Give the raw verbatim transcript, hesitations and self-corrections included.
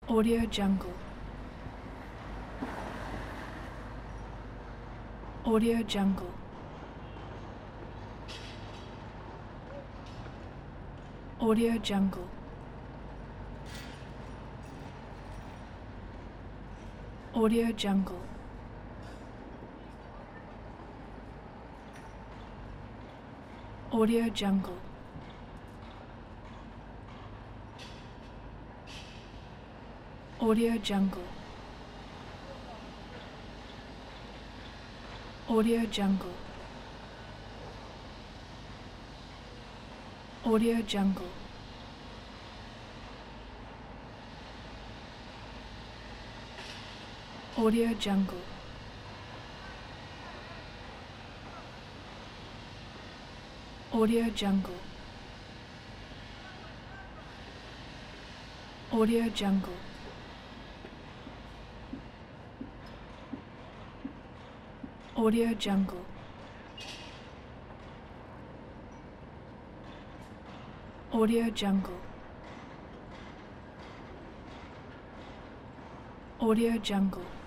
Audio Jungle. Audio Jungle. Audio Jungle. Audio Jungle. Audio Jungle. Audio Jungle. Audio Jungle. Audio Jungle. Audio Jungle. Audio Jungle. Audio Jungle. Audio Jungle. Audio Jungle. Audio Jungle.